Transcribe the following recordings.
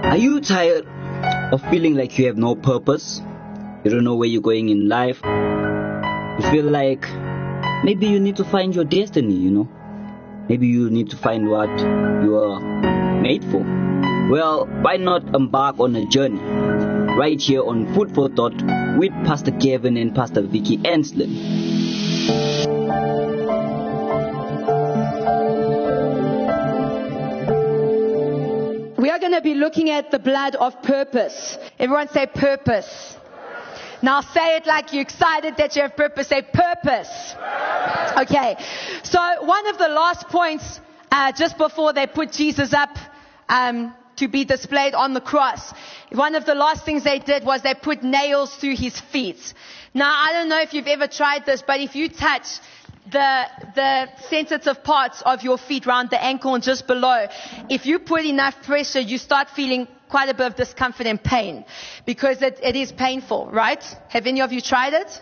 Are you tired of feeling like you have no purpose? You don't know where you're going in life. You feel like maybe you need to find your destiny, Maybe you need to find what you are made for. Well, why not embark on a journey right here on Food for Thought with Pastor Kevin and Pastor Vicky Anslin. We are going to be looking at the blood of purpose. Everyone say purpose. Now say it like you're excited that you have purpose. Say purpose. Okay. So one of the last points, just before they put Jesus up to be displayed on the cross, one of the last things they did was they put nails through his feet. Now I don't know if you've ever tried this, but if you touch the sensitive parts of your feet around the ankle and just below, if you put enough pressure, you start feeling quite a bit of discomfort and pain, because it is painful, right? Have any of you tried it?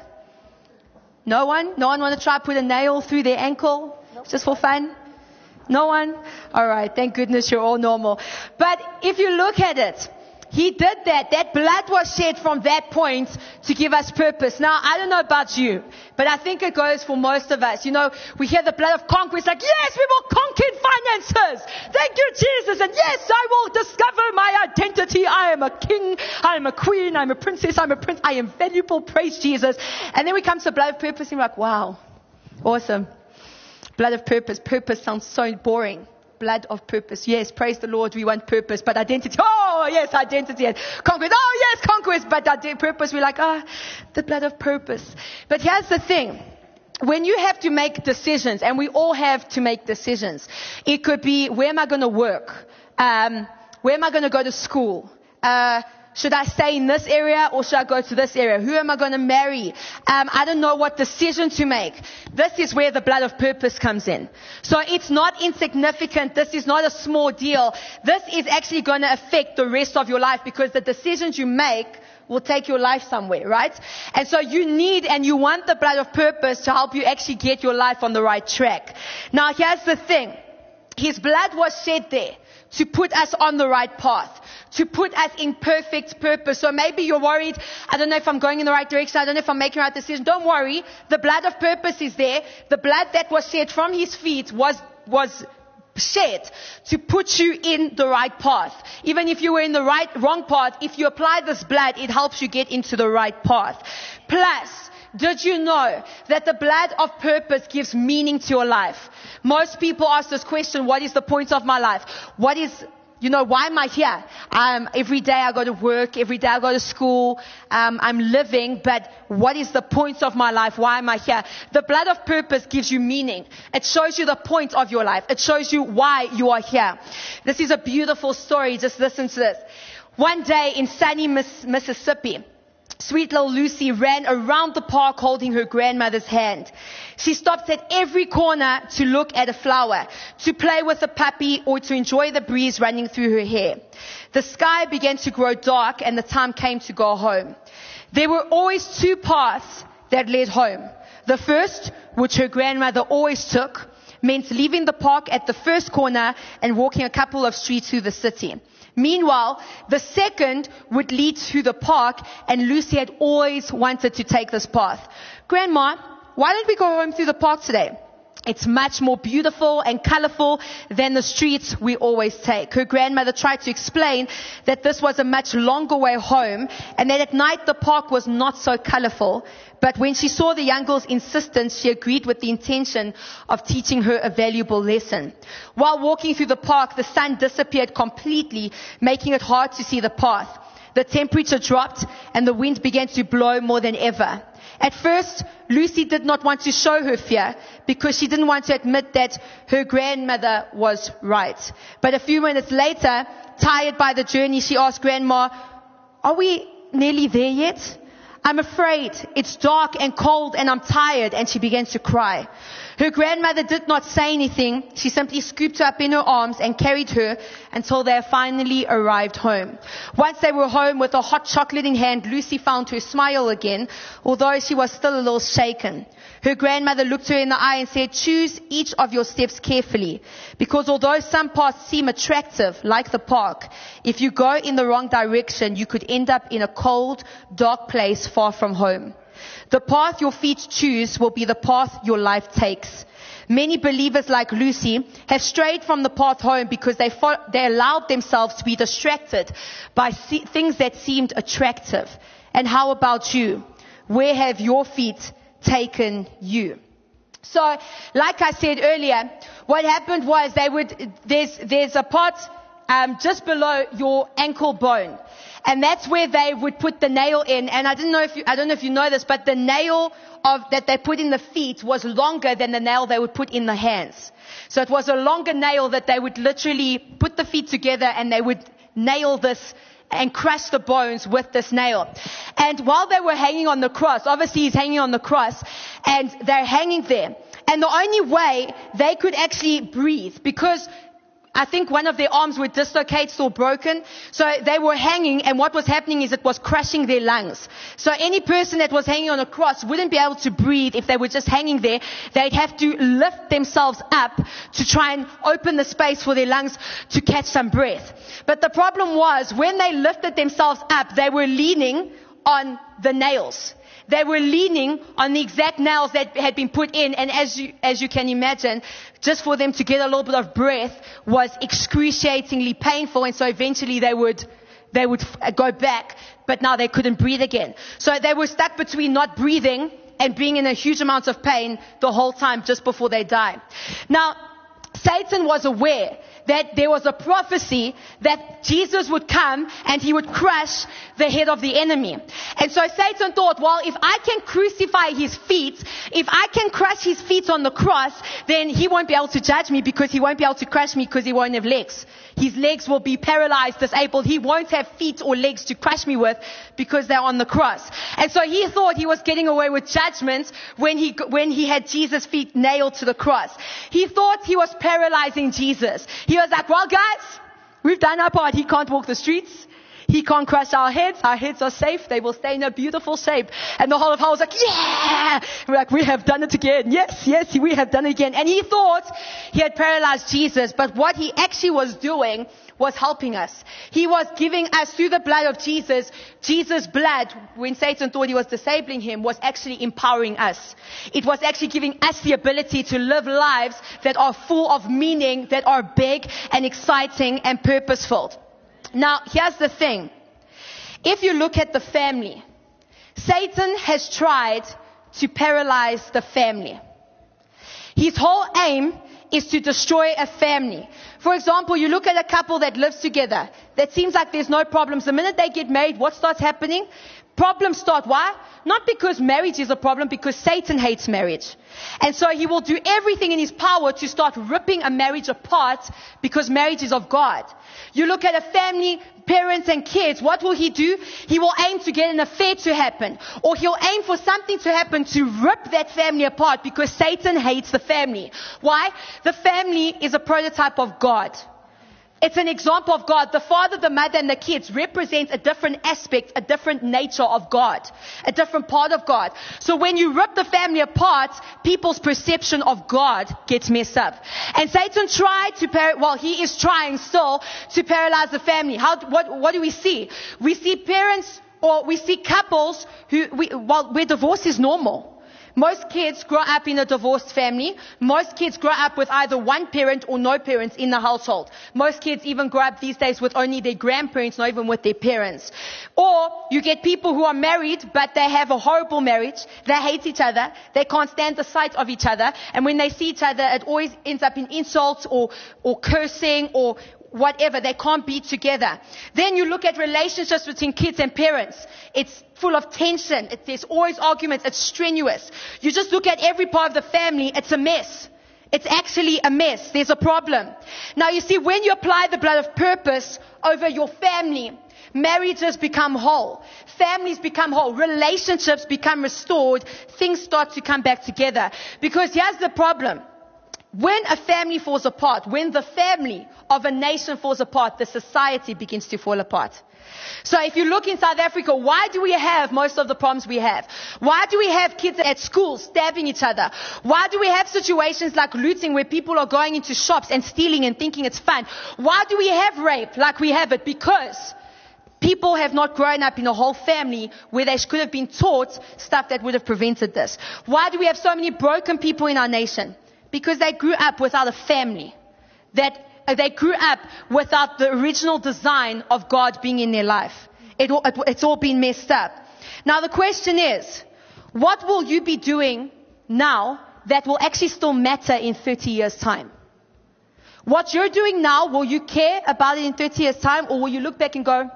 No one? No one want to try put a nail through their ankle? Nope. Just for fun? No one? Alright, thank goodness you're all normal. But if you look at it, he did that. That blood was shed from that point to give us purpose. Now, I don't know about you, but I think it goes for most of us. We hear the blood of conquest, like, yes, we will conquer finances. Thank you, Jesus. And yes, I will discover my identity. I am a king. I am a queen. I'm a princess. I'm a prince. I am valuable. Praise Jesus. And then we come to the blood of purpose and we're like, wow, awesome. Blood of purpose. Purpose sounds so boring. Blood of purpose. Yes, praise the Lord, we want purpose. But identity, oh yes, identity. And conquest, oh yes, conquest. But purpose, we're like, the blood of purpose. But here's the thing. When you have to make decisions, and we all have to make decisions, it could be, where am I going to work? Where am I going to go to school? Should I stay in this area or should I go to this area? Who am I going to marry? I don't know what decision to make. This is where the blood of purpose comes in. So it's not insignificant. This is not a small deal. This is actually going to affect the rest of your life, because the decisions you make will take your life somewhere, right? And so you need and you want the blood of purpose to help you actually get your life on the right track. Now here's the thing. His blood was shed there to put us on the right path, to put us in perfect purpose. So maybe you're worried, I don't know if I'm going in the right direction, I don't know if I'm making the right decision. Don't worry, the blood of purpose is there. The blood that was shed from his feet was shed to put you in the right path. Even if you were in the wrong path, if you apply this blood, it helps you get into the right path. Plus, did you know that the blood of purpose gives meaning to your life? Most people ask this question, what is the point of my life? Why am I here? Every day I go to work, every day I go to school, I'm living, but what is the point of my life? Why am I here? The blood of purpose gives you meaning. It shows you the point of your life. It shows you why you are here. This is a beautiful story. Just listen to this. One day in sunny Mississippi, sweet little Lucy ran around the park holding her grandmother's hand. She stopped at every corner to look at a flower, to play with a puppy, or to enjoy the breeze running through her hair. The sky began to grow dark and the time came to go home. There were always two paths that led home. The first, which her grandmother always took, meant leaving the park at the first corner and walking a couple of streets through the city. Meanwhile, the second would lead to the park, and Lucy had always wanted to take this path. Grandma, why don't we go home through the park today? It's much more beautiful and colorful than the streets we always take. Her grandmother tried to explain that this was a much longer way home and that at night the park was not so colorful. But when she saw the young girl's insistence, she agreed with the intention of teaching her a valuable lesson. While walking through the park, the sun disappeared completely, making it hard to see the path. The temperature dropped and the wind began to blow more than ever. At first, Lucy did not want to show her fear because she didn't want to admit that her grandmother was right. But a few minutes later, tired by the journey, she asked Grandma, are we nearly there yet? I'm afraid. It's dark and cold and I'm tired. And she began to cry. Her grandmother did not say anything. She simply scooped her up in her arms and carried her until they finally arrived home. Once they were home with a hot chocolate in hand, Lucy found her smile again, although she was still a little shaken. Her grandmother looked her in the eye and said, choose each of your steps carefully, because although some paths seem attractive, like the park, if you go in the wrong direction, you could end up in a cold, dark place far from home. The path your feet choose will be the path your life takes. Many believers like Lucy have strayed from the path home because they allowed themselves to be distracted by things that seemed attractive. And how about you? Where have your feet taken you? So, like I said earlier, what happened was there's a part just below your ankle bone. And that's where they would put the nail in. And I don't know if you know this, but the nail that they put in the feet was longer than the nail they would put in the hands. So it was a longer nail that they would literally put the feet together and they would nail this and crush the bones with this nail. And while they were hanging on the cross, obviously he's hanging on the cross, and they're hanging there. And the only way they could actually breathe, because I think one of their arms were dislocated or broken. So they were hanging, and what was happening is it was crushing their lungs. So any person that was hanging on a cross wouldn't be able to breathe if they were just hanging there. They'd have to lift themselves up to try and open the space for their lungs to catch some breath. But the problem was, when they lifted themselves up, they were leaning on the nails. They were leaning on the exact nails that had been put in, and as you can imagine, just for them to get a little bit of breath was excruciatingly painful, and so eventually they would go back, but now they couldn't breathe again. So they were stuck between not breathing and being in a huge amount of pain the whole time just before they died. Now, Satan was aware that there was a prophecy that Jesus would come and he would crush the head of the enemy. And so Satan thought, well, if I can crucify his feet, if I can crush his feet on the cross, then he won't be able to judge me, because he won't be able to crush me because he won't have legs. His legs will be paralyzed, disabled. He won't have feet or legs to crush me with because they're on the cross. And so he thought he was getting away with judgment when he had Jesus' feet nailed to the cross. He thought he was paralyzing Jesus. He was like, well, guys, we've done our part. He can't walk the streets. He can't crush our heads. Our heads are safe. They will stay in a beautiful shape. And the whole of hell was like, yeah! We're like, we have done it again. Yes, we have done it again. And he thought he had paralyzed Jesus. But what he actually was doing was helping us. He was giving us, through the blood of Jesus, Jesus' blood, when Satan thought he was disabling him, was actually empowering us. It was actually giving us the ability to live lives that are full of meaning, that are big and exciting and purposeful. Now, here's the thing. If you look at the family, Satan has tried to paralyze the family. His whole aim is to destroy a family. For example, you look at a couple that lives together. That seems like there's no problems. The minute they get married, what starts happening? Problems start. Why? Not because marriage is a problem, because Satan hates marriage. And so he will do everything in his power to start ripping a marriage apart, because marriage is of God. You look at a family, parents and kids, what will he do? He will aim to get an affair to happen. Or he'll aim for something to happen to rip that family apart, because Satan hates the family. Why? The family is a prototype of God. It's an example of God. The father, the mother, and the kids represent a different aspect, a different nature of God, a different part of God. So when you rip the family apart, people's perception of God gets messed up. And Satan tried to, he is trying still to paralyze the family. What do we see? We see parents, or we see couples where divorce is normal. Most kids grow up in a divorced family. Most kids grow up with either one parent or no parents in the household. Most kids even grow up these days with only their grandparents, not even with their parents. Or you get people who are married, but they have a horrible marriage. They hate each other. They can't stand the sight of each other. And when they see each other, it always ends up in insults or cursing or whatever. They can't be together. Then you look at relationships between kids and parents. It's full of tension. There's always arguments. It's strenuous. You just look at every part of the family. It's a mess. It's actually a mess. There's a problem. Now you see, when you apply the blood of purpose over your family, Marriages become whole. Families become whole. Relationships become restored. Things start to come back together. Because here's the problem. When a family falls apart, when the family of a nation falls apart, the society begins to fall apart. So if you look in South Africa, why do we have most of the problems we have? Why do we have kids at school stabbing each other? Why do we have situations like looting where people are going into shops and stealing and thinking it's fun? Why do we have rape like we have it? Because people have not grown up in a whole family where they could have been taught stuff that would have prevented this. Why do we have so many broken people in our nation? Because they grew up without a family. They grew up without the original design of God being in their life. It's all been messed up. Now the question is, what will you be doing now that will actually still matter in 30 years' time? What you're doing now, will you care about it in 30 years' time, or will you look back and go,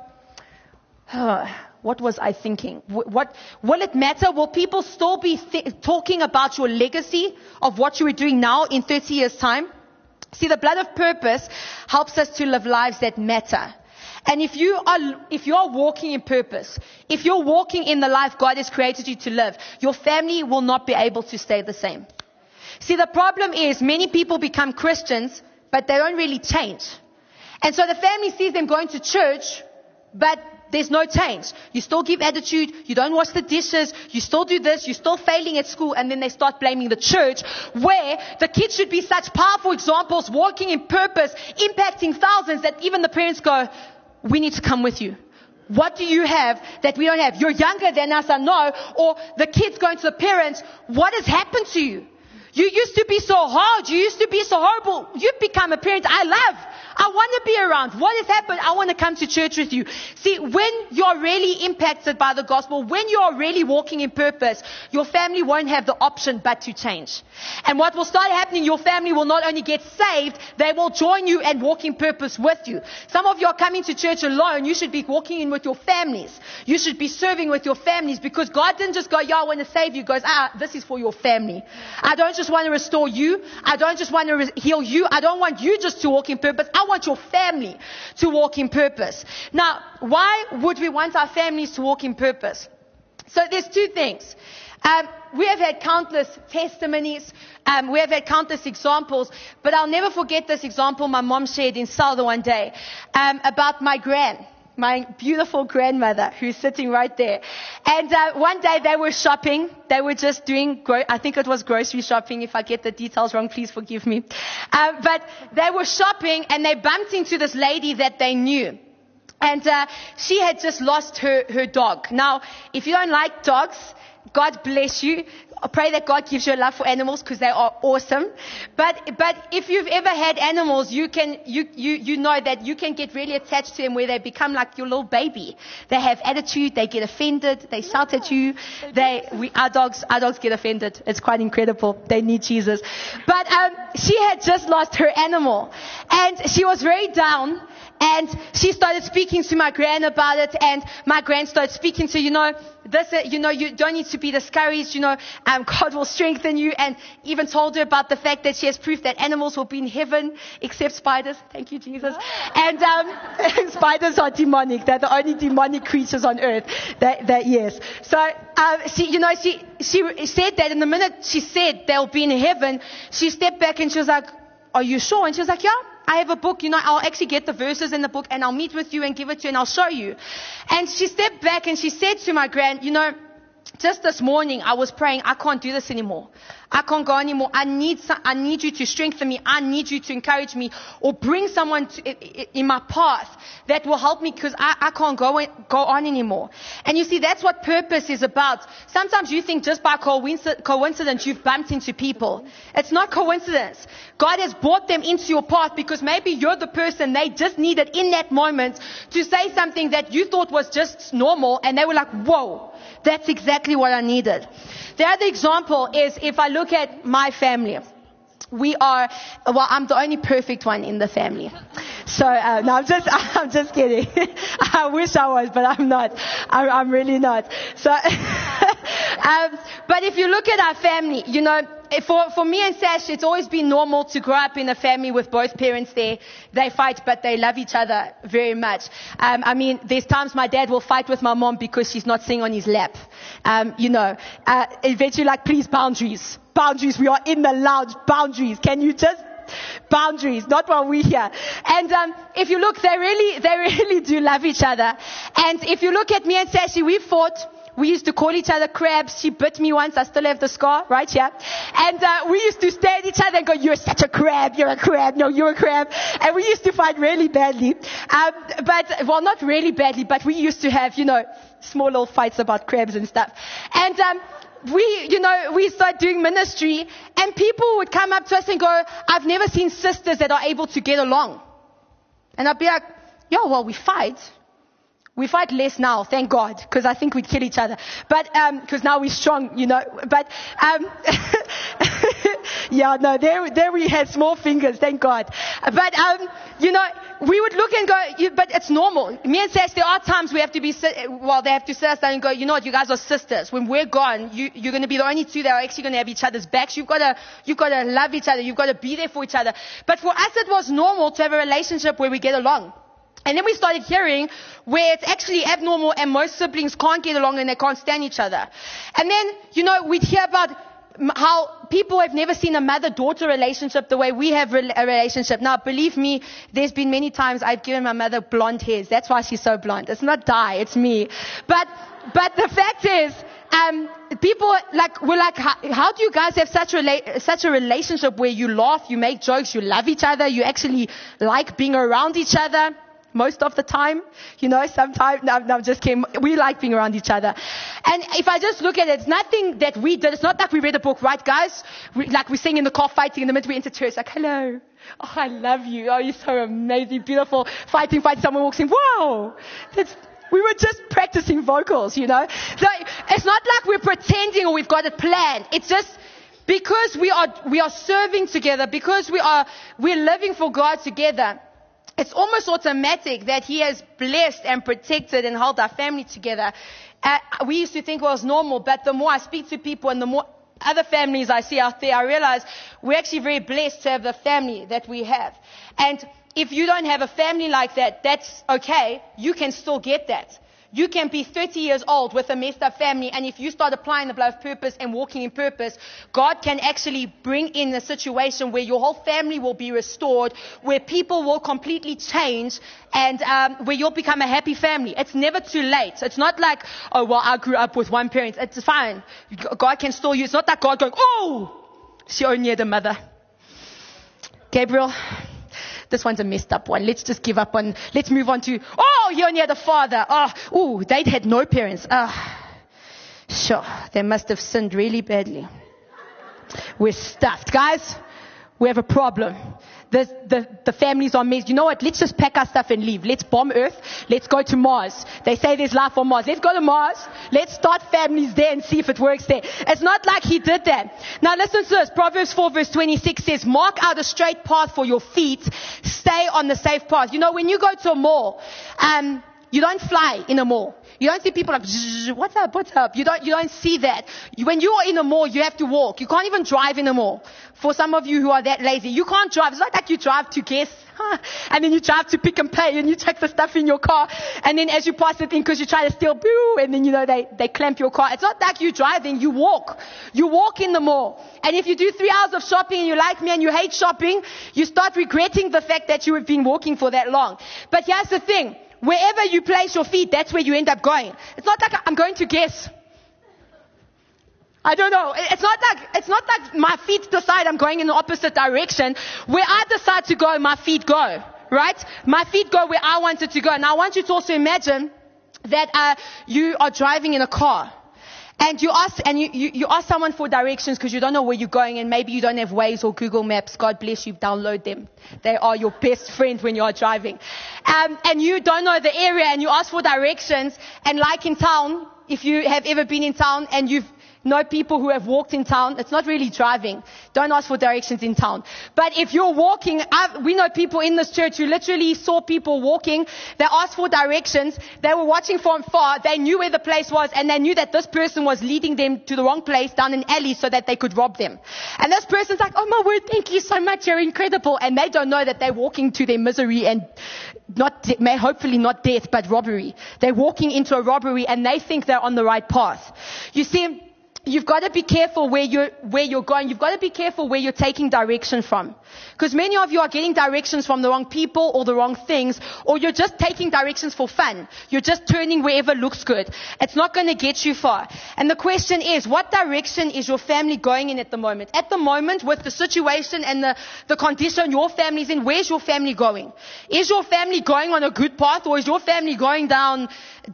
what was I thinking? Will it matter? Will people still be talking about your legacy of what you were doing now in 30 years' time? See, the blood of purpose helps us to live lives that matter. And if you are walking in purpose, if you're walking in the life God has created you to live, your family will not be able to stay the same. See, the problem is many people become Christians, but they don't really change. And so the family sees them going to church, but there's no change. You still give attitude, you don't wash the dishes, you still do this, you're still failing at school, and then they start blaming the church, where the kids should be such powerful examples, walking in purpose, impacting thousands, that even the parents go, we need to come with you. What do you have that we don't have? You're younger than us, I know. Or the kids going to the parents, what has happened to you? You used to be so hard, you used to be so horrible. You've become a parent I love. I want to be around. What has happened? I want to come to church with you. See, when you're really impacted by the gospel, when you're really walking in purpose, your family won't have the option but to change. And what will start happening, your family will not only get saved, they will join you and walk in purpose with you. Some of you are coming to church alone. You should be walking in with your families. You should be serving with your families, because God didn't just go, I want to save you. He goes, this is for your family. I don't just want to restore you. I don't just want to heal you. I don't want you just to walk in purpose. I want your family to walk in purpose. Now, why would we want our families to walk in purpose? So there's two things. We have had countless testimonies. We have had countless examples. But I'll never forget this example my mom shared in Salda one day about my beautiful grandmother, who's sitting right there. And one day they were shopping. They were just doing, I think it was grocery shopping. If I get the details wrong, please forgive me. But they were shopping, and they bumped into this lady that they knew. And she had just lost her dog. Now, if you don't like dogs, God bless you. I pray that God gives you a love for animals, because they are awesome. But if you've ever had animals, you know that you can get really attached to them, where they become like your little baby. They have attitude, they get offended, they shout at you. Our dogs get offended. It's quite incredible. They need Jesus. But she had just lost her animal, and she was very down. And she started speaking to my gran about it, and my gran started speaking to, you don't need to be discouraged, God will strengthen you, and even told her about the fact that she has proof that animals will be in heaven, except spiders. Thank you, Jesus. And spiders are demonic. They're the only demonic creatures on earth. Yes. So, she said that, and the minute she said they'll be in heaven, she stepped back and she was like, are you sure? And she was like, yeah. I have a book, I'll actually get the verses in the book, and I'll meet with you and give it to you, and I'll show you. And she stepped back and she said to my gran, just this morning I was praying, I can't do this anymore. I can't go anymore. I need you to strengthen me. I need you to encourage me, or bring someone in my path that will help me, because I can't go on anymore. And you see, that's what purpose is about. Sometimes you think just by coincidence you've bumped into people. It's not coincidence. God has brought them into your path, because maybe you're the person they just needed in that moment to say something that you thought was just normal, and they were like, whoa, that's exactly what I needed. The other example is, if I look at my family, I'm the only perfect one in the family. So, no, I'm just kidding. I wish I was, but I'm not. I'm really not. So, but if you look at our family, for me and Sash, it's always been normal to grow up in a family with both parents there. They fight, but they love each other very much. I mean, there's times my dad will fight with my mom because she's not sitting on his lap. Eventually like, please, boundaries. Boundaries. We are in the lounge. Boundaries. Can you just boundaries, not while we're here. And if you look, they really do love each other. And if you look at me and Sashi, we fought. We used to call each other crabs. She bit me once. I still have the scar right here. And we used to stare at each other and go, you're such a crab. You're a crab. No, you're a crab. And we used to fight really badly. Well, not really badly, but we used to have, small little fights about crabs and stuff. And we started doing ministry, and people would come up to us and go, I've never seen sisters that are able to get along. And I'd be like, well, we fight. We fight less now, thank God, because I think we'd kill each other. But, because now we're strong, But, there we had small fingers, thank God. But, we would look and go, but it's normal. Me and Sash, there are times we have to they have to sit us down and go, you know what, you guys are sisters. When we're gone, you're going to be the only two that are actually going to have each other's backs. You've got to love each other. You've got to be there for each other. But for us, it was normal to have a relationship where we get along. And then we started hearing where it's actually abnormal and most siblings can't get along and they can't stand each other. And then, we'd hear about how people have never seen a mother-daughter relationship the way we have a relationship. Now, believe me, there's been many times I've given my mother blonde hairs. That's why she's so blonde. It's not dye, it's me. But the fact is, people were like, how do you guys have such a relationship where you laugh, you make jokes, you love each other, you actually like being around each other? Most of the time, sometimes, no, I'm just kidding. We like being around each other. And if I just look at it, it's nothing that we did. It's not like we read a book, right, guys? We sing in the car fighting, and the minute we enter church, like, hello. Oh, I love you. Oh, you're so amazing, beautiful. Fighting, someone walks in. Wow. We were just practicing vocals, So it's not like we're pretending or we've got it planned. It's just because we are serving together, because we're living for God together. It's almost automatic that He has blessed and protected and held our family together. We used to think it was normal, but the more I speak to people and the more other families I see out there, I realize we're actually very blessed to have the family that we have. And if you don't have a family like that, that's okay. You can still get that. You can be 30 years old with a messed up family, and if you start applying the blood of purpose and walking in purpose, God can actually bring in a situation where your whole family will be restored, where people will completely change, and where you'll become a happy family. It's never too late. It's not like, oh, well, I grew up with one parent. It's fine. God can still use. It's not like God going, oh, she only had a mother. Gabriel, this one's a messed up one. Let's just give up on, let's move on to, oh, he only had a father. Oh, they had no parents. Sure, they must have sinned really badly. We're stuffed. Guys, we have a problem. The families are messed. You know what? Let's just pack our stuff and leave. Let's bomb Earth. Let's go to Mars. They say there's life on Mars. Let's go to Mars. Let's start families there and see if it works there. It's not like he did that. Now listen to this. Proverbs 4 verse 26 says, mark out a straight path for your feet. Stay on the safe path. When you go to a mall, you don't fly in a mall. You don't see people like, what's up? You don't see that. When you are in a mall, you have to walk. You can't even drive in a mall. For some of you who are that lazy, you can't drive. It's not like you drive to guess, and then you drive to Pick and Pay, and you check the stuff in your car, and then as you pass the thing, because you try to steal, boo, and then, they clamp your car. It's not like you driving, you walk. You walk in the mall. And if you do 3 hours of shopping and you like me and you hate shopping, you start regretting the fact that you have been walking for that long. But here's the thing. Wherever you place your feet, that's where you end up going. It's not like I'm going to guess. I don't know. It's not like my feet decide I'm going in the opposite direction. Where I decide to go, my feet go. Right? My feet go where I want it to go. And I want you to also imagine that you are driving in a car. And you ask someone for directions because you don't know where you're going, and maybe you don't have Waze or Google Maps. God bless you, download them. They are your best friend when you are driving. And you don't know the area, and you ask for directions, and like in town, if you have ever been in town and you've know people who have walked in town. It's not really driving. Don't ask for directions in town. But if you're walking, we know people in this church who literally saw people walking. They asked for directions. They were watching from far. They knew where the place was, and they knew that this person was leading them to the wrong place down an alley so that they could rob them. And this person's like, oh my word, thank you so much. You're incredible. And they don't know that they're walking to their misery and hopefully not death, but robbery. They're walking into a robbery and they think they're on the right path. You see, you've got to be careful where you're going. You've got to be careful where you're taking direction from. Because many of you are getting directions from the wrong people or the wrong things, or you're just taking directions for fun. You're just turning wherever looks good. It's not going to get you far. And the question is, what direction is your family going in at the moment? At the moment, with the situation and the condition your family's in, where's your family going? Is your family going on a good path, or is your family going down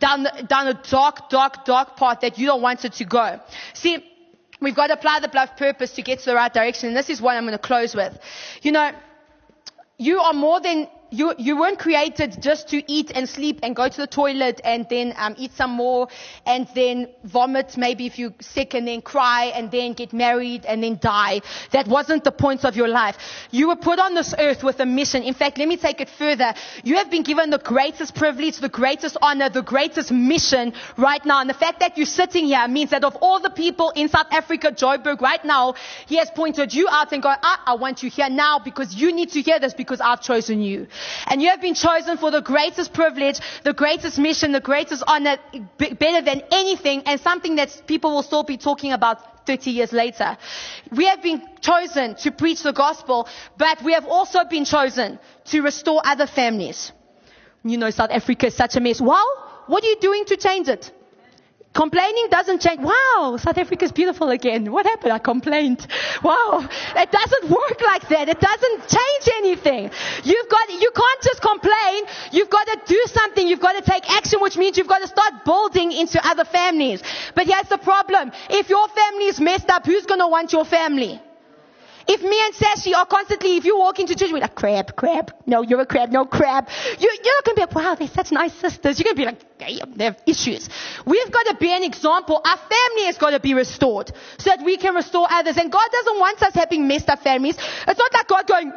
a dark path that you don't want it to go? See, we've got to apply the blood of purpose to get to the right direction. And this is what I'm going to close with. You know, you are more than, you weren't created just to eat and sleep and go to the toilet and then eat some more and then vomit maybe if you're sick and then cry and then get married and then die. That wasn't the point of your life. You were put on this earth with a mission. In fact, let me take it further. You have been given the greatest privilege, the greatest honor, the greatest mission right now. And the fact that you're sitting here means that of all the people in South Africa, Joburg, right now, he has pointed you out and gone, I want you here now because you need to hear this because I've chosen you. And you have been chosen for the greatest privilege, the greatest mission, the greatest honor, better than anything, and something that people will still be talking about 30 years later. We have been chosen to preach the gospel, but we have also been chosen to restore other families. You know, South Africa is such a mess. Well, what are you doing to change it? Complaining doesn't change. Wow, South Africa is beautiful again. What happened? I complained. Wow, it doesn't work like that. It doesn't change anything. You can't just complain. You've got to do something. You've got to take action, which means you've got to start building into other families. But here's the problem. If your family is messed up, who's going to want your family? If me and Sashi are constantly, if you walk into church, we're like, crab. No, you're a crab. No, crab. You're not going to be like, wow, they're such nice sisters. You're going to be like, damn, they have issues. We've got to be an example. Our family has got to be restored so that we can restore others. And God doesn't want us having messed up families. It's not like God going,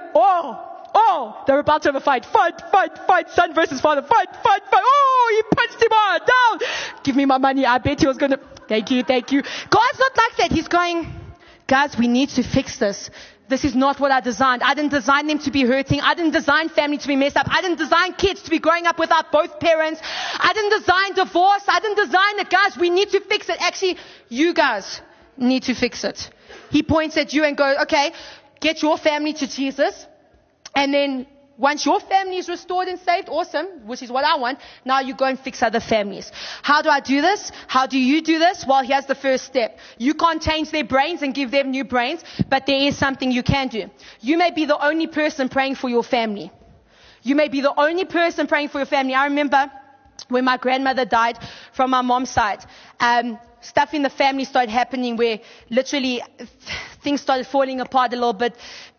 oh, they're about to have a fight. Fight, son versus father. Fight. Oh, he punched him hard. Down. Give me my money. I bet he was going to, thank you. God's not like that. He's going, guys, we need to fix this. This is not what I designed. I didn't design them to be hurting. I didn't design family to be messed up. I didn't design kids to be growing up without both parents. I didn't design divorce. I didn't design it. Guys, we need to fix it. Actually, you guys need to fix it. He points at you and goes, okay, get your family to Jesus. And then once your family is restored and saved, awesome, which is what I want, now you go and fix other families. How do I do this? How do you do this? Well, here's the first step. You can't change their brains and give them new brains, but there is something you can do. You may be the only person praying for your family. You may be the only person praying for your family. I remember when my grandmother died from my mom's side, stuff in the family started happening where literally things started falling apart a little bit,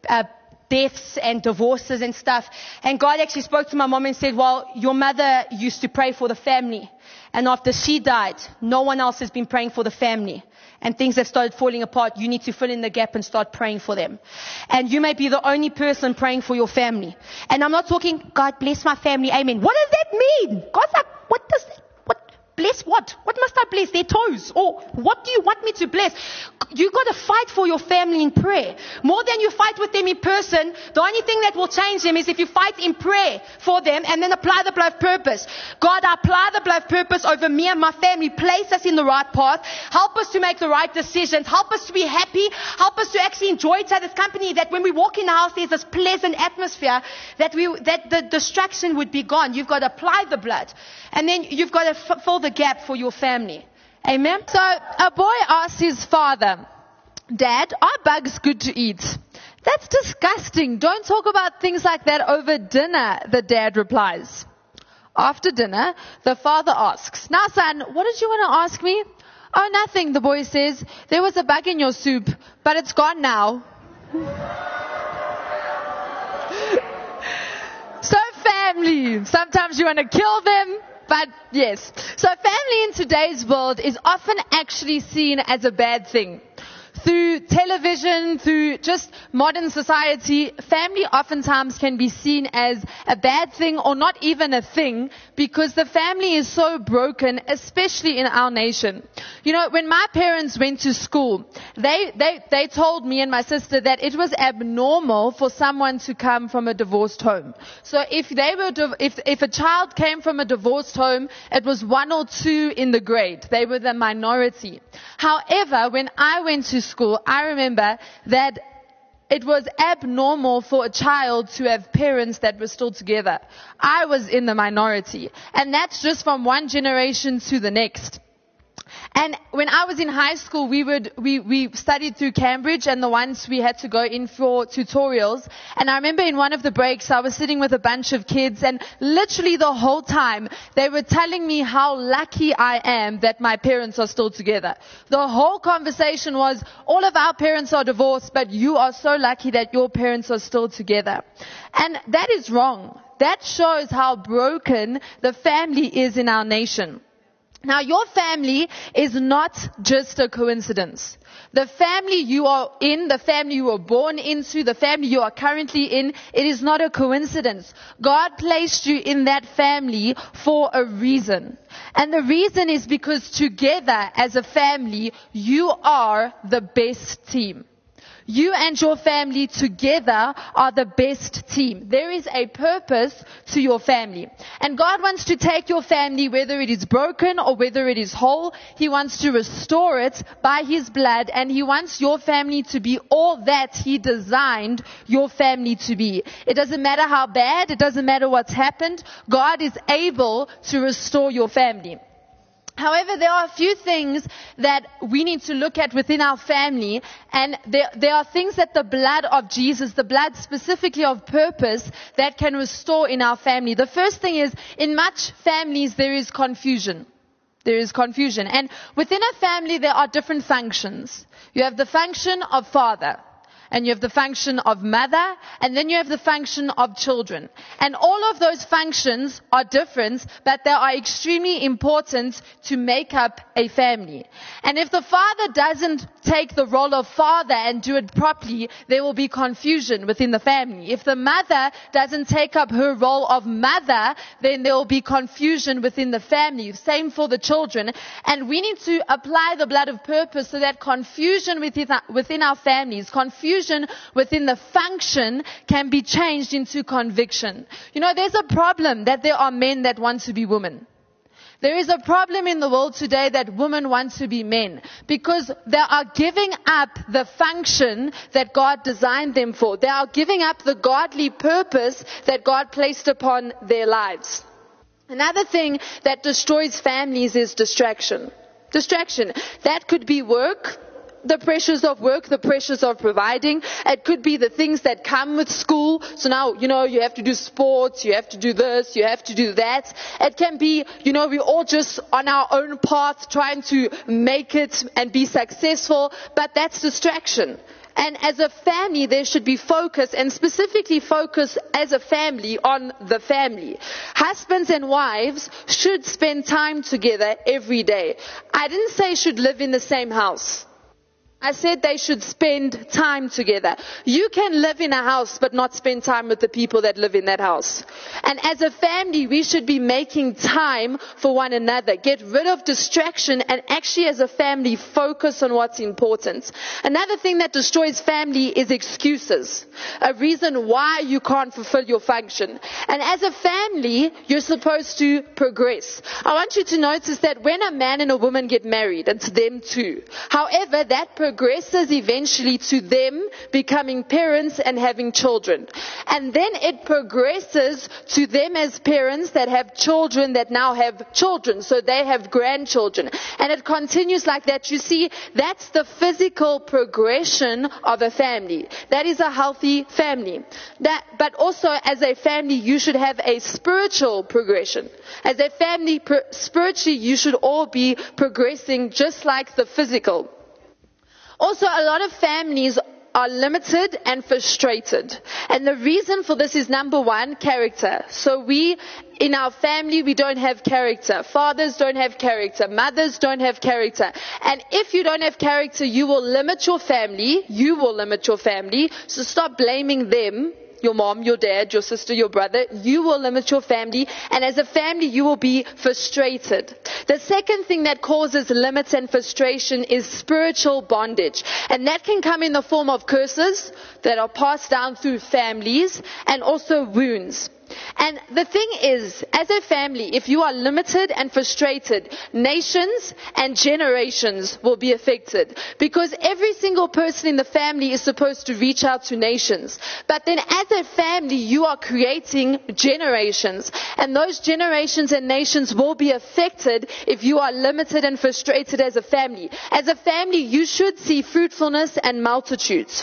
deaths and divorces and stuff. And God actually spoke to my mom and said, well, your mother used to pray for the family. And after she died, no one else has been praying for the family. And things have started falling apart. You need to fill in the gap and start praying for them. And you may be the only person praying for your family. And I'm not talking, God bless my family, amen. What does that mean? God's like, what does that? Bless what? What must I bless? Their toes? Or what do you want me to bless? You've got to fight for your family in prayer. More than you fight with them in person, the only thing that will change them is if you fight in prayer for them and then apply the blood of purpose. God, I apply the blood of purpose over me and my family. Place us in the right path. Help us to make the right decisions. Help us to be happy. Help us to actually enjoy each other's company. That when we walk in the house, there's this pleasant atmosphere that the distraction would be gone. You've got to apply the blood. And then you've got to fill the gap for your family. Amen. So a boy asked his father, Dad, are bugs good to eat? That's disgusting. Don't talk about things like that over dinner, the dad replies. After dinner, the father asks, now son, what did you want to ask me? Oh, nothing, the boy says. There was a bug in your soup, but it's gone now. So family, sometimes you want to kill them, But yes. So family in today's world is often actually seen as a bad thing. Through television, through just modern society, family oftentimes can be seen as a bad thing or not even a thing because the family is so broken, especially in our nation. You know, when my parents went to school, they told me and my sister that it was abnormal for someone to come from a divorced home. So if a child came from a divorced home, it was 1 or 2 in the grade. They were the minority. However, when I went to school, I remember that it was abnormal for a child to have parents that were still together. I was in the minority. And that's just from one generation to the next. And when I was in high school, we studied through Cambridge, and once we had to go in for tutorials. And I remember in one of the breaks, I was sitting with a bunch of kids, and literally the whole time, they were telling me how lucky I am that my parents are still together. The whole conversation was, all of our parents are divorced, but you are so lucky that your parents are still together. And that is wrong. That shows how broken the family is in our nation. Now, your family is not just a coincidence. The family you are in, the family you were born into, the family you are currently in, it is not a coincidence. God placed you in that family for a reason. And the reason is because together as a family, you are the best team. You and your family together are the best team. There is a purpose to your family. And God wants to take your family, whether it is broken or whether it is whole. He wants to restore it by His blood. And He wants your family to be all that He designed your family to be. It doesn't matter how bad. It doesn't matter what's happened. God is able to restore your family. However, there are a few things that we need to look at within our family, and there are things that the blood of Jesus, the blood specifically of purpose, that can restore in our family. The first thing is, in much families there is confusion. There is confusion. And within a family there are different functions. You have the function of father. And you have the function of mother, and then you have the function of children. And all of those functions are different, but they are extremely important to make up a family. And if the father doesn't take the role of father and do it properly, there will be confusion within the family. If the mother doesn't take up her role of mother, then there will be confusion within the family. Same for the children. And we need to apply the blood of purpose so that confusion within our families, confusion within the function can be changed into conviction. You know, there's a problem that there are men that want to be women. There is a problem in the world today that women want to be men because they are giving up the function that God designed them for. They are giving up the godly purpose that God placed upon their lives. Another thing that destroys families is distraction. Distraction. That could be work. The pressures of work, the pressures of providing. It could be the things that come with school. So now, you have to do sports, you have to do this, you have to do that. It can be, we're all just on our own path trying to make it and be successful, but that's distraction. And as a family, there should be focus, and specifically focus as a family on the family. Husbands and wives should spend time together every day. I didn't say should live in the same house. I said they should spend time together. You can live in a house but not spend time with the people that live in that house. And as a family, we should be making time for one another. Get rid of distraction and actually as a family focus on what's important. Another thing that destroys family is excuses. A reason why you can't fulfill your function. And as a family, you're supposed to progress. I want you to notice that when a man and a woman get married, it's them two. However, that progresses eventually to them becoming parents and having children. And then it progresses to them as parents that have children that now have children. So they have grandchildren. And it continues like that. You see, that's the physical progression of a family. That is a healthy family. But also as a family, you should have a spiritual progression. As a family, spiritually, you should all be progressing just like the physical. Also, a lot of families are limited and frustrated. And the reason for this is, number one, character. So in our family, we don't have character. Fathers don't have character. Mothers don't have character. And if you don't have character, you will limit your family. So stop blaming them. Your mom, your dad, your sister, your brother. You will limit your family. And as a family, you will be frustrated. The second thing that causes limits and frustration is spiritual bondage. And that can come in the form of curses that are passed down through families, and also wounds. And the thing is, as a family, if you are limited and frustrated, nations and generations will be affected. Because every single person in the family is supposed to reach out to nations. But then as a family, you are creating generations. And those generations and nations will be affected if you are limited and frustrated as a family. As a family, you should see fruitfulness and multitudes.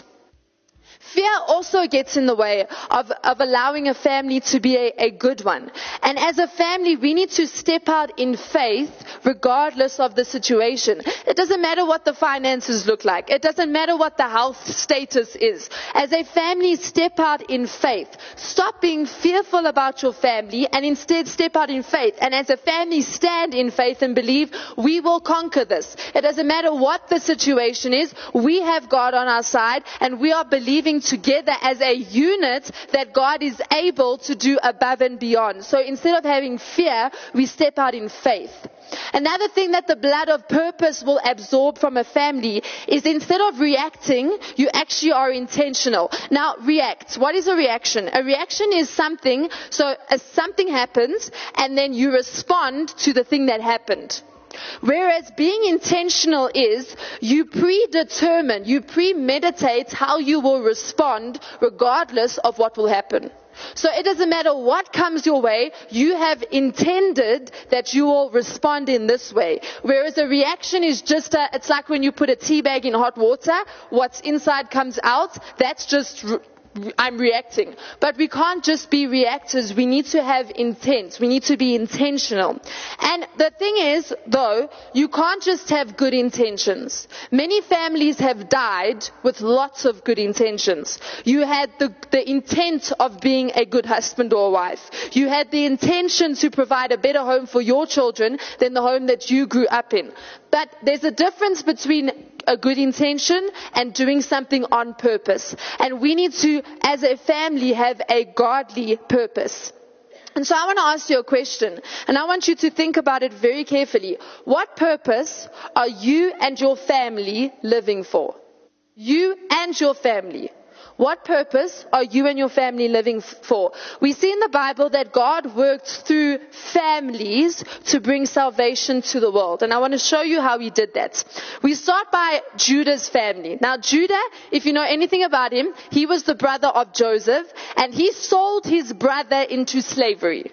Fear also gets in the way of allowing a family to be a good one. And as a family, we need to step out in faith regardless of the situation. It doesn't matter what the finances look like. It doesn't matter what the health status is. As a family, step out in faith. Stop being fearful about your family and instead step out in faith. And as a family, stand in faith and believe we will conquer this. It doesn't matter what the situation is. We have God on our side, and we are believing together as a unit that God is able to do above and beyond. So instead of having fear, we step out in faith. Another thing that the blood of purpose will absorb from a family is, instead of reacting, you actually are intentional. Now, react. What is a reaction? A reaction is something, something happens and then you respond to the thing that happened. Whereas being intentional is you predetermine, you premeditate how you will respond regardless of what will happen. So it doesn't matter what comes your way, you have intended that you will respond in this way. Whereas a reaction is just it's like when you put a tea bag in hot water, what's inside comes out. That's just I'm reacting. But we can't just be reactors. We need to have intent. We need to be intentional. And the thing is, though, you can't just have good intentions. Many families have died with lots of good intentions. You had the intent of being a good husband or wife. You had the intention to provide a better home for your children than the home that you grew up in. But there's a difference between a good intention and doing something on purpose. And we need to, as a family, have a godly purpose. And so I want to ask you a question, and I want you to think about it very carefully. What purpose are you and your family living for? You and your family. What purpose are you and your family living for? We see in the Bible that God worked through families to bring salvation to the world. And I want to show you how he did that. We start by Judah's family. Now Judah, if you know anything about him, he was the brother of Joseph, and he sold his brother into slavery.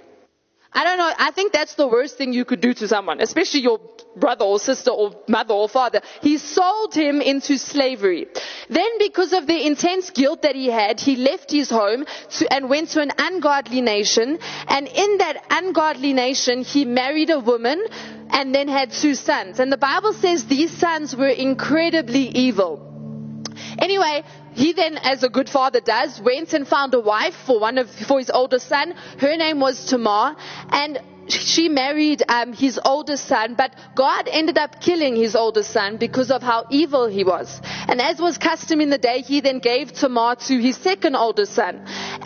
I don't know, I think that's the worst thing you could do to someone, especially your brother or sister or mother or father. He sold him into slavery. Then, because of the intense guilt that he had, he left his home and went to an ungodly nation. And in that ungodly nation, he married a woman and then had 2 sons. And the Bible says these sons were incredibly evil. Anyway, he then, as a good father does, went and found a wife for his older son. Her name was Tamar, and she married his older son, but God ended up killing his older son because of how evil he was. And as was custom in the day, he then gave Tamar to his second older son.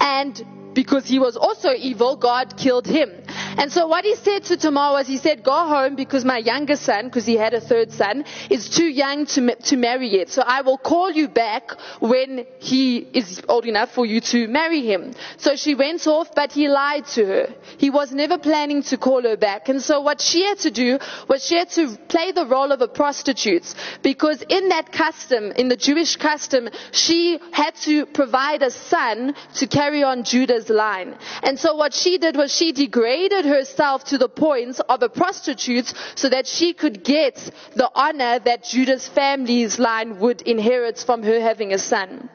And because he was also evil, God killed him. And so what he said to Tamar was, he said, go home because my younger son, because he had a third son, is too young to marry yet. So I will call you back when he is old enough for you to marry him. So she went off, but he lied to her. He was never planning to call her back. And so what she had to do was she had to play the role of a prostitute, because in that custom, in the Jewish custom, she had to provide a son to carry on Judah's line. And so what she did was she degraded herself to the point of a prostitute so that she could get the honor that Judah's family's line would inherit from her having a son.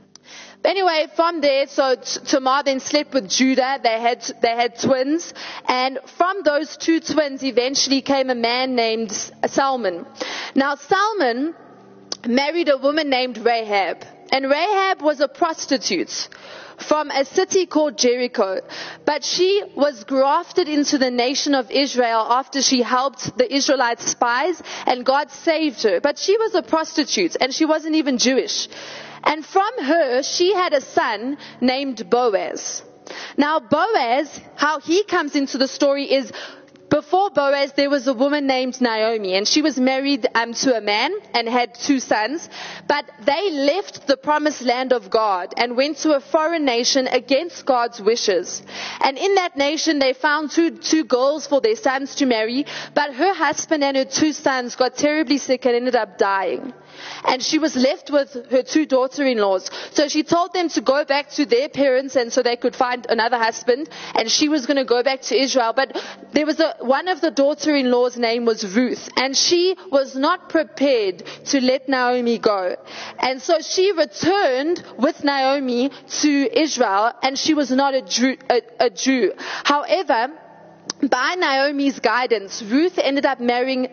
Anyway, from there, so Tamar then slept with Judah. They had twins, and from those 2 twins eventually came a man named Salmon. Now Salmon married a woman named Rahab. And Rahab was a prostitute from a city called Jericho. But she was grafted into the nation of Israel after she helped the Israelite spies, and God saved her. But she was a prostitute, and she wasn't even Jewish. And from her, she had a son named Boaz. Now Boaz, how he comes into the story is, before Boaz, there was a woman named Naomi, and she was married to a man and had 2 sons. But they left the promised land of God and went to a foreign nation against God's wishes. And in that nation, they found two girls for their sons to marry. But her husband and her 2 sons got terribly sick and ended up dying. And she was left with her 2 daughter-in-laws. So she told them to go back to their parents and so they could find another husband. And she was going to go back to Israel. But there was one of the daughter-in-law's name was Ruth. And she was not prepared to let Naomi go. And so she returned with Naomi to Israel. And she was not a Jew. However, by Naomi's guidance, Ruth ended up marrying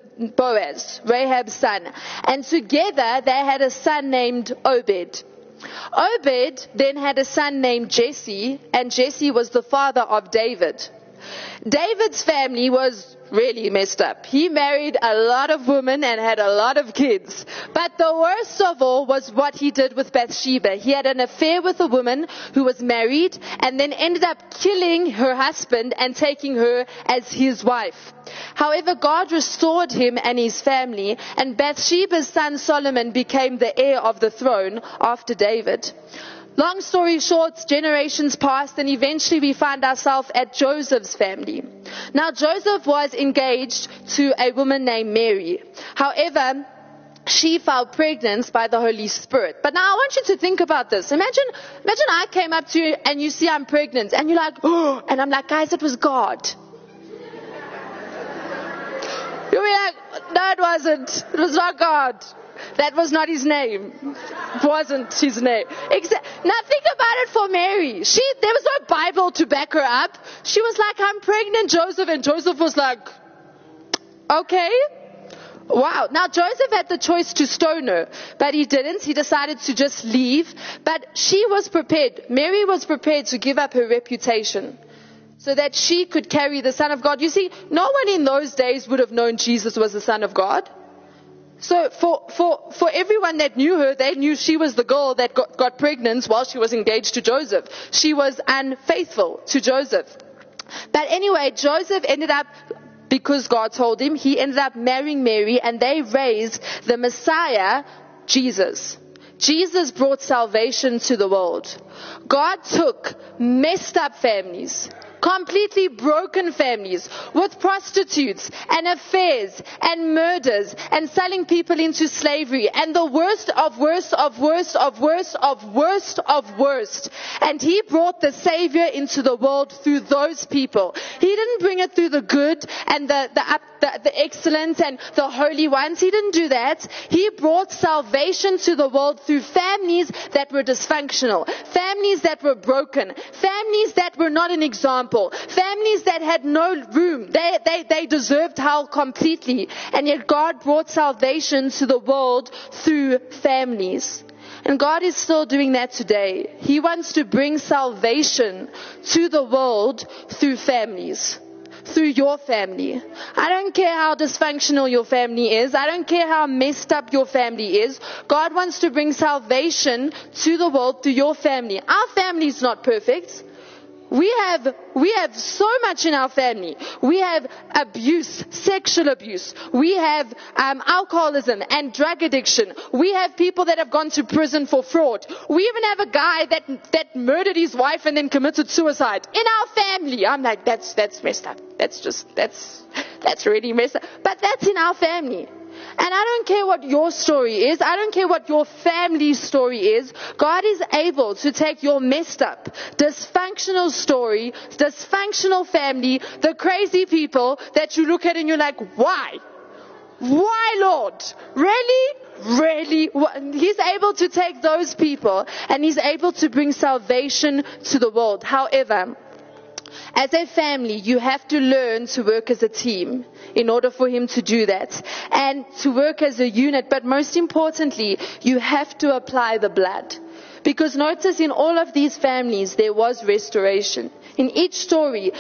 Boaz, Rahab's son. And together they had a son named Obed. Obed then had a son named Jesse, and Jesse was the father of David. David's family was really messed up. He married a lot of women and had a lot of kids. But the worst of all was what he did with Bathsheba. He had an affair with a woman who was married and then ended up killing her husband and taking her as his wife. However, God restored him and his family, and Bathsheba's son Solomon became the heir of the throne after David. Long story short, generations passed, and eventually we find ourselves at Joseph's family. Now, Joseph was engaged to a woman named Mary. However, she fell pregnant by the Holy Spirit. But now I want you to think about this. Imagine I came up to you and you see I'm pregnant, and you're like, oh, and I'm like, guys, it was God. You'll be like, no, it wasn't. It was not God. That was not his name. It wasn't his name. Now think about it for Mary. There was no Bible to back her up. She was like, I'm pregnant, Joseph. And Joseph was like, okay. Wow. Now Joseph had the choice to stone her, but he didn't. He decided to just leave. But she was prepared. Mary was prepared to give up her reputation so that she could carry the Son of God. You see, no one in those days would have known Jesus was the Son of God. So for everyone that knew her, they knew she was the girl that got pregnant while she was engaged to Joseph. She was unfaithful to Joseph. But anyway, Joseph ended up, because God told him, he ended up marrying Mary, and they raised the Messiah, Jesus. Jesus brought salvation to the world. God took messed up families, completely broken families with prostitutes and affairs and murders and selling people into slavery and the worst of worst of worst of worst of worst of worst. And he brought the Savior into the world through those people. He didn't bring it through the good and the excellent and the holy ones. He didn't do that. He brought salvation to the world through families that were dysfunctional, families that were broken, families that were not an example, families that had no room. They deserved hell completely. And yet God brought salvation to the world through families. And God is still doing that today. He wants to bring salvation to the world through families. Through your family. I don't care how dysfunctional your family is. I don't care how messed up your family is. God wants to bring salvation to the world through your family. Our family is not perfect. We have so much in our family. We have abuse, sexual abuse. We have alcoholism and drug addiction. We have people that have gone to prison for fraud. We even have a guy that murdered his wife and then committed suicide in our family. I'm like, that's messed up. That's really messed up. But that's in our family. And I don't care what your story is. I don't care what your family's story is. God is able to take your messed up, dysfunctional story, dysfunctional family, the crazy people that you look at and you're like, why? Why, Lord? Really? Really? He's able to take those people and he's able to bring salvation to the world. However, As a family, you have to learn to work as a team in order for him to do that. And to work as a unit. But most importantly, you have to apply the blood. Because notice in all of these families, there was restoration. In each story,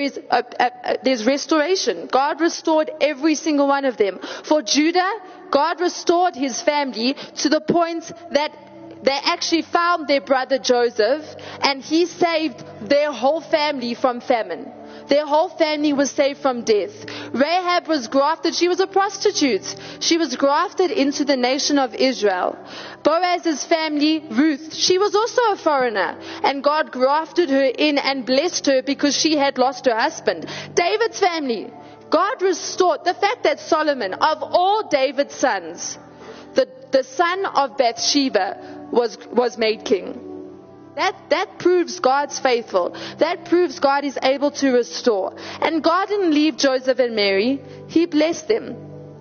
there's restoration. God restored every single one of them. For Judah, God restored his family to the point that they actually found their brother Joseph, and he saved their whole family from famine. Their whole family was saved from death. Rahab was grafted. She was a prostitute. She was grafted into the nation of Israel. Boaz's family, Ruth, she was also a foreigner. And God grafted her in and blessed her because she had lost her husband. David's family, God restored. The fact that Solomon, of all David's sons, the son of Bathsheba, was made king. That proves God's faithful. That proves God is able to restore. And God didn't leave Joseph and Mary. He blessed them.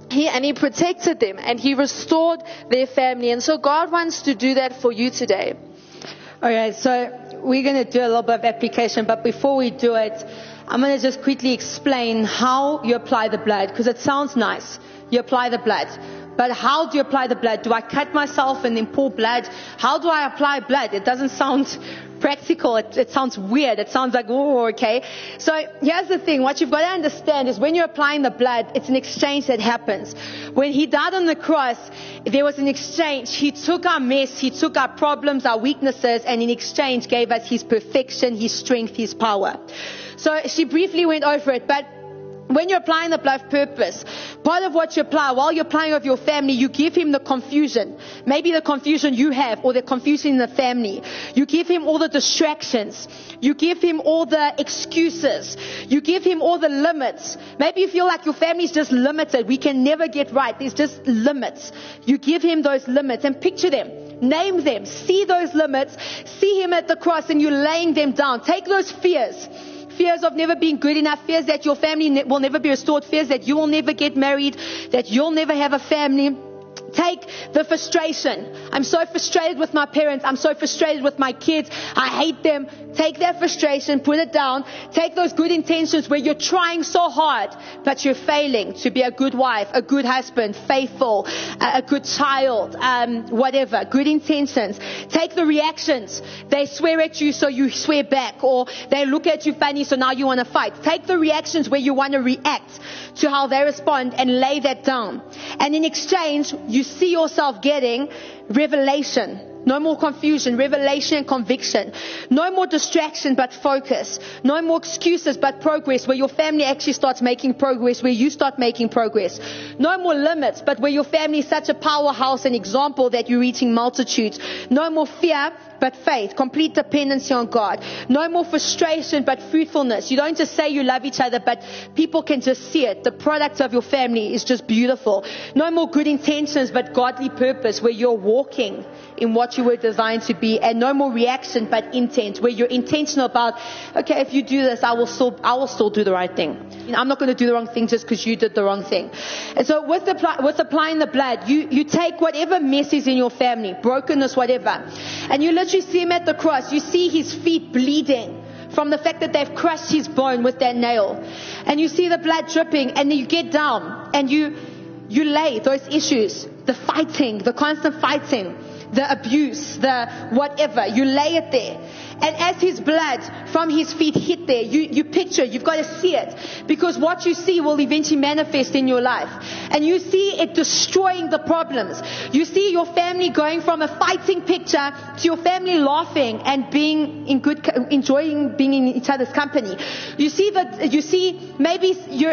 He protected them. And he restored their family. And so God wants to do that for you today. Alright, so we're going to do a little bit of application. But before we do it, I'm going to just quickly explain how you apply the blood. Because it sounds nice. You apply the blood. But how do you apply the blood? Do I cut myself and then pour blood? How do I apply blood? It doesn't sound practical. It sounds weird. It sounds like, oh, okay. So here's the thing. What you've got to understand is when you're applying the blood, it's an exchange that happens. When he died on the cross, there was an exchange. He took our mess. He took our problems, our weaknesses, and in exchange gave us his perfection, his strength, his power. So she briefly went over it, but when you're applying the blood purpose, part of what you apply, while you're applying of your family, you give him the confusion. Maybe the confusion you have or the confusion in the family. You give him all the distractions. You give him all the excuses. You give him all the limits. Maybe you feel like your family is just limited. We can never get right. There's just limits. You give him those limits and picture them. Name them. See those limits. See him at the cross and you're laying them down. Take those fears. Fears of never being good enough, fears that your family will never be restored, fears that you will never get married, that you'll never have a family. Take the frustration. I'm so frustrated with my parents. I'm so frustrated with my kids. I hate them. Take that frustration, put it down. Take those good intentions where you're trying so hard, but you're failing to be a good wife, a good husband, faithful, a good child, whatever. Good intentions. Take the reactions. They swear at you, so you swear back, or they look at you funny, so now you want to fight. Take the reactions where you want to react to how they respond and lay that down. And in exchange, you see yourself getting revelation. No more confusion, revelation and conviction. No more distraction but focus. No more excuses but progress, where your family actually starts making progress, where you start making progress. No more limits, but where your family is such a powerhouse and example that you're reaching multitudes. No more fear but faith, complete dependency on God. No more frustration but fruitfulness. You don't just say you love each other, but people can just see it. The product of your family is just beautiful. No more good intentions but godly purpose, where you're walking in what you were designed to be. And no more reaction but intent, where you're intentional about, okay, if you do this, I will still do the right thing. I'm not going to do the wrong thing just because you did the wrong thing. And so with applying the blood, you take whatever mess is in your family, brokenness, whatever, and you literally see him at the cross. You see his feet bleeding from the fact that they've crushed his bone with that nail. And you see the blood dripping, and then you get down and you lay those issues, the fighting, the constant fighting, the abuse, the whatever, you lay it there. And as his blood from his feet hit there, you picture, you've got to see it. Because what you see will eventually manifest in your life. And you see it destroying the problems. You see your family going from a fighting picture to your family laughing and enjoying being in each other's company. You see maybe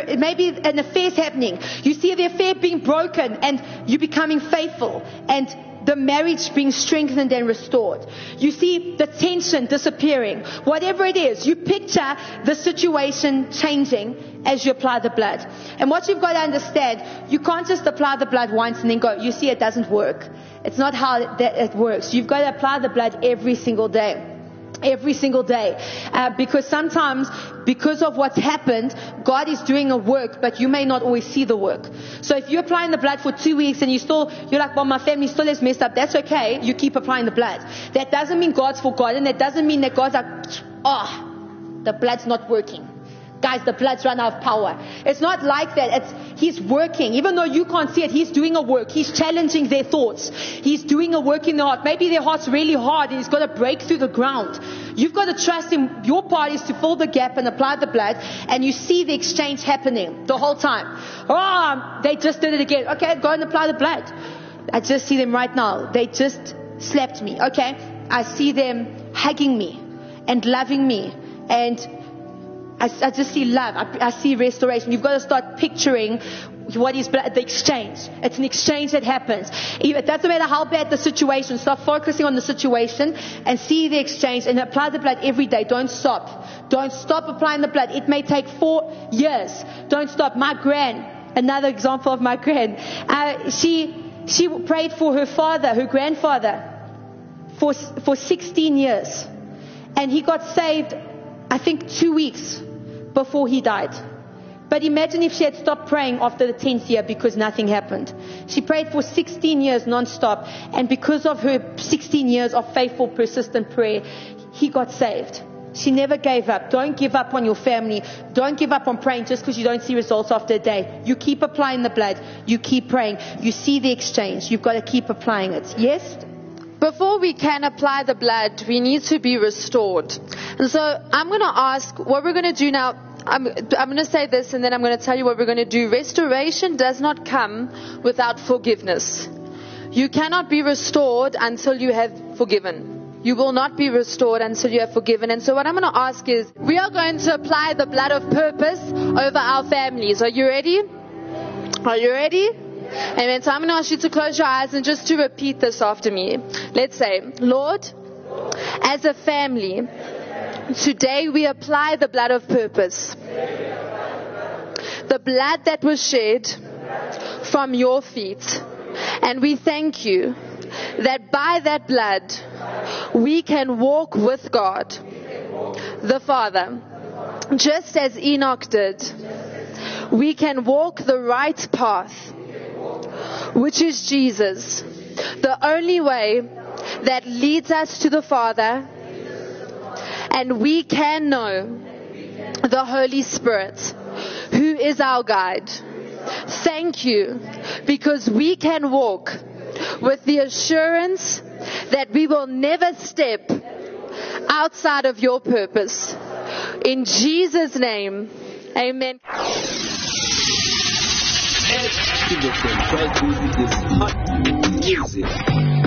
an affair's happening. You see the affair being broken and you becoming faithful, and the marriage being strengthened and restored. You see the tension disappearing. Whatever it is, you picture the situation changing as you apply the blood. And what you've got to understand, you can't just apply the blood once and then go, you see, it doesn't work. It's not how it works. You've got to apply the blood every single day. Every single day. Because sometimes, because of what's happened, God is doing a work, but you may not always see the work. So if you're applying the blood for 2 weeks and you're like, well, my family still is messed up, that's okay. You keep applying the blood. That doesn't mean God's forgotten. That doesn't mean that God's like, the blood's not working. Guys, the blood's run out of power. It's not like that. He's working. Even though you can't see it, he's doing a work. He's challenging their thoughts. He's doing a work in their heart. Maybe their heart's really hard and he's got to break through the ground. You've got to trust him. Your part is to fill the gap and apply the blood, and you see the exchange happening the whole time. Oh, they just did it again. Okay, go and apply the blood. I just see them right now. They just slapped me. Okay, I see them hugging me and loving me, and I just see love. I see restoration. You've got to start picturing what is the exchange. It's an exchange that happens. It doesn't matter how bad the situation. Start focusing on the situation and see the exchange and apply the blood every day. Don't stop. Don't stop applying the blood. It may take 4 years. Don't stop. My another example of my she prayed for her grandfather for 16 years. And he got saved, I think, 2 weeks before he died. But imagine if she had stopped praying after the 10th year because nothing happened. She prayed for 16 years non-stop. And because of her 16 years of faithful, persistent prayer, he got saved. She never gave up. Don't give up on your family. Don't give up on praying just because you don't see results after a day. You keep applying the blood. You keep praying. You see the exchange. You've got to keep applying it. Yes? Before we can apply the blood, we need to be restored. And so I'm going to ask what we're going to do now. I'm going to say this and then I'm going to tell you what we're going to do. Restoration does not come without forgiveness. You cannot be restored until you have forgiven. You will not be restored until you have forgiven. And so what I'm going to ask is, we are going to apply the blood of purpose over our families. Are you ready? Are you ready? Amen. So I'm going to ask you to close your eyes and just to repeat this after me. Let's say, Lord, as a family, today we apply the blood of purpose. The blood that was shed from your feet. And we thank you that by that blood we can walk with God, the Father. Just as Enoch did, we can walk the right path, which is Jesus, the only way that leads us to the Father, and we can know the Holy Spirit, who is our guide. Thank you, because we can walk with the assurance that we will never step outside of your purpose. In Jesus' name, amen. Try to this hot music.